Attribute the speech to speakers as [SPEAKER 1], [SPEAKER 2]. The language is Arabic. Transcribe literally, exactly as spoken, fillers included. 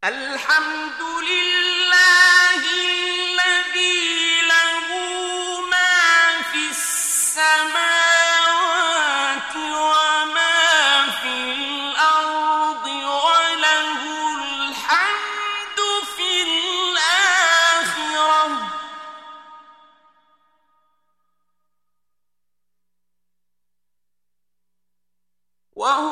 [SPEAKER 1] الحمد لله الذي له ما في السماوات وما في الأرض وله الحمد في الآخرة وهو